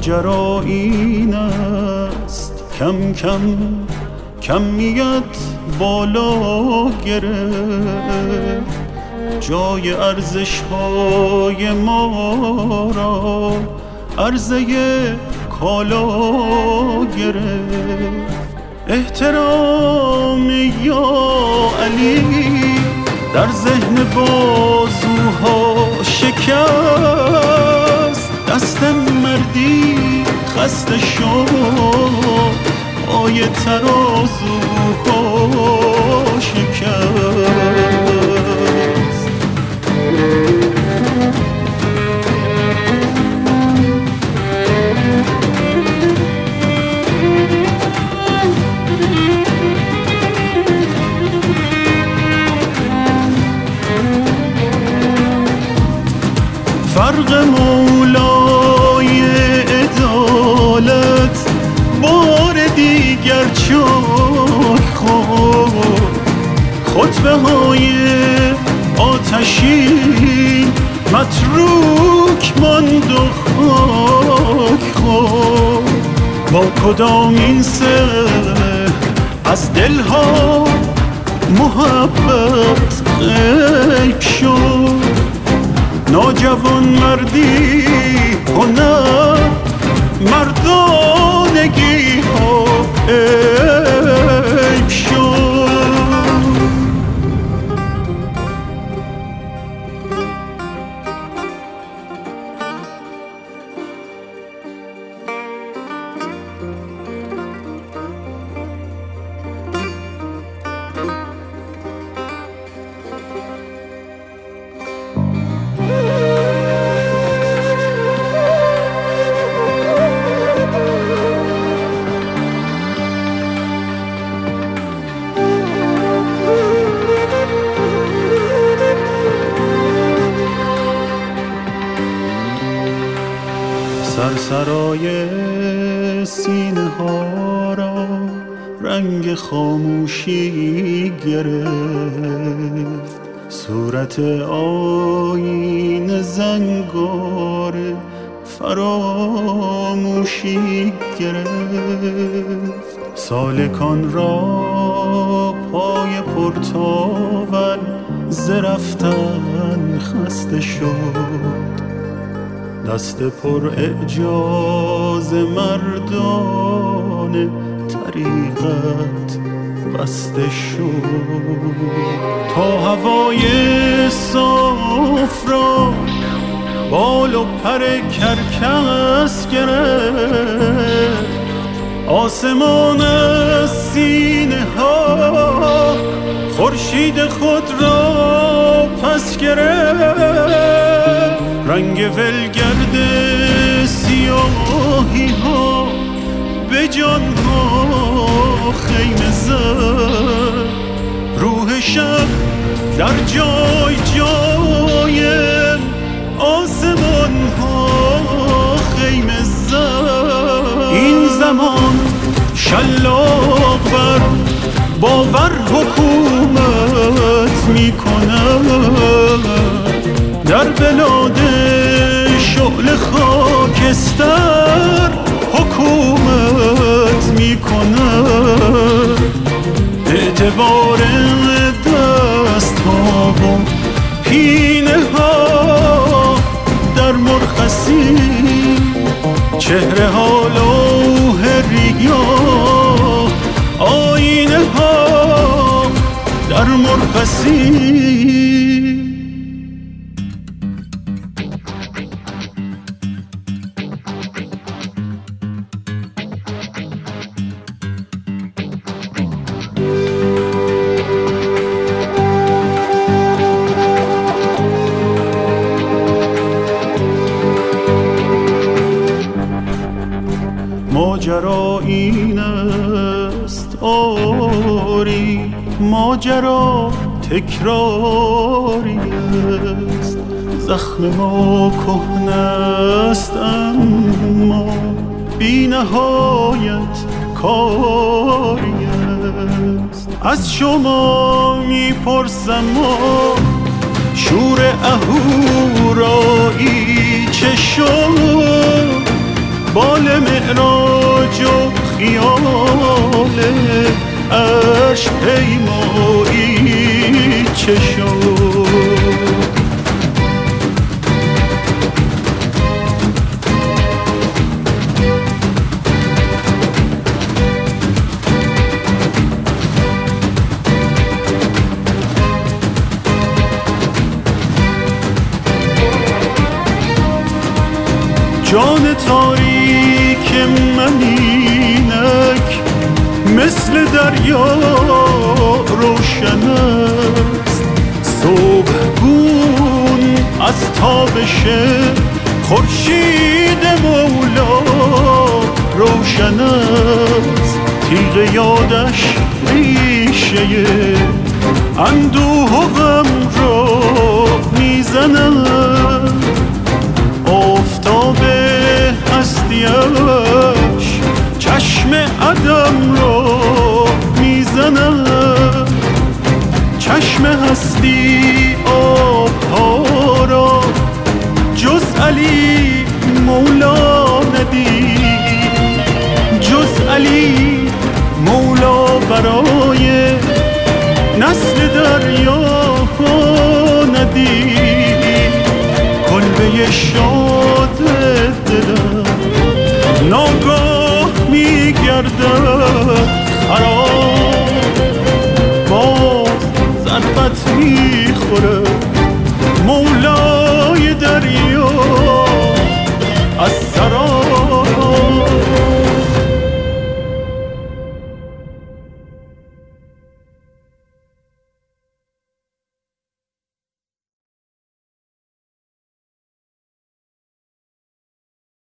ماجرا این است کم کم کمیت بالا گرفت، جای ارزش‌های ما را عرضه کالا گرفت. احترام یا علی در ذهن بازوها شکست، دست مردی خسته شد، پای ترازوها شکست. فرق مولای عدالت بار دیگر چون خطبه های آتشین متروک ماند و خاک خورد. با کدام این سه از دلها محبت غیب شد؟ ناجوان مردی هنر مردانگی ها عیب شد. سرسرای سینه ها را رنگ خاموشی گرفت، صورت آیین زنگار فراموشی گرفت. سالکان را پای پرتاول ز رفتن خسته شد، دست پر اعجاز مردان طریقت بسته شد. تا هوای صاف را بال و پر کرکس گرفت، آسمان از سینه ها خورشید خود را پس گرفت. رنگ ولگرد سیاهی ها به جان ها خیمه زد، روح شب در جای جای آسمان ها خیمه زد. این زمان شلاق بر باور حکومت می کند، در بلاد شعله خاکستر حکومت می کند. اعتبار دست ها و پینه ها در مرخصی، چهره ها لوح ریگیا، آینه ها در مرخصی. ماجرا این است آری، ماجرا تکراری است، زخم ما کهنه است اما بی نهایت کاری است. از شما میپرسم شور اهورایی چه شد؟ بال معراج و خیال عرش پیمایی چه شد؟ جان تاریک من اینک مثل دریا روشن است، صبحگون از تابش خورشید مولا روشن است. تیغ یادش ریشه اندوه و غم را میزند، آفتاب هستیش چشم عدم را میزند. چشم هستی آبها را جز علی مولا ندید، جز علی مولا برای نسل دریاها ندید. کلبه شاد دلم ناگاه میگردد خراب، باز ضربت